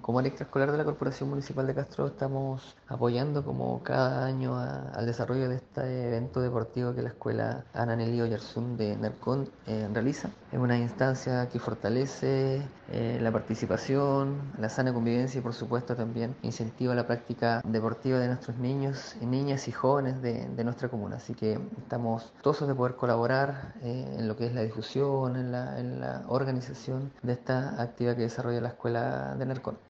como área extraescolar de la Corporación Municipal de Castro estamos apoyando como cada año al desarrollo de este evento deportivo que la Escuela Ana Nelly Oyarzún de NERCON realiza. Es una instancia que fortalece la participación, la sana convivencia y por supuesto también incentiva la práctica deportiva de nuestros niños, niñas y jóvenes de nuestra comuna. Así que estamos todos de poder colaborar en lo que es la difusión, en la organización de esta actividad que desarrolla la Escuela de NERCON.